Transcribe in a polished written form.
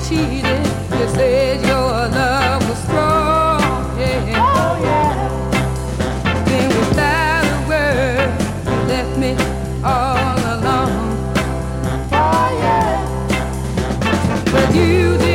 cheated. You said your love was strong. Yeah. Oh, yeah. Then without a word, you left me all alone. Oh, yeah. But you did.